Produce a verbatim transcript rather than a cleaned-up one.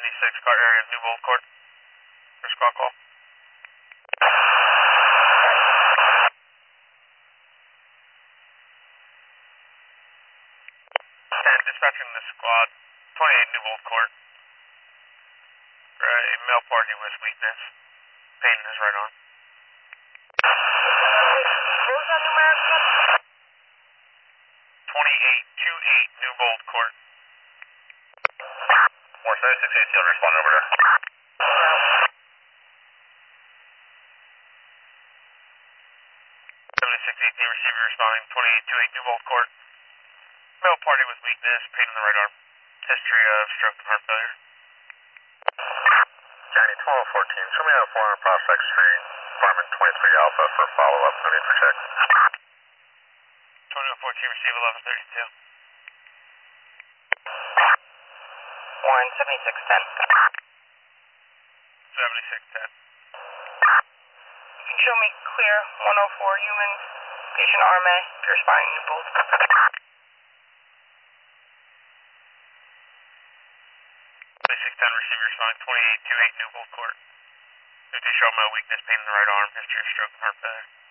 seventy-six car area of New Bold Court. For squad call. ten, dispatching the squad, twenty-eight New Bold Court. Uh, a male party with weakness. Pain in his right arm. What was that numeric again? twenty-eight twenty-eight New Bold Court. More seventy-six A T L, respond over there. seventy-six eighteen receiver responding, twenty-eight twenty-eight New Bold Court. Male party with weakness, pain in the right arm. History of stroke and heart failure. Johnny twelve fourteen, show me out four hundred Prospect Street, apartment twenty-three Alpha for follow-up, no need for check. twenty-one fourteen receive eleven thirty-two. Warren, seventy-six ten. seventy-six ten. You can show me clear, one oh four humans, patient R M A, if you're responding New Bold. twenty-six ten receiver responding, twenty-eight twenty-eight New Bold Court. fifty show mild weakness, pain in the right arm, history of stroke and heart failure.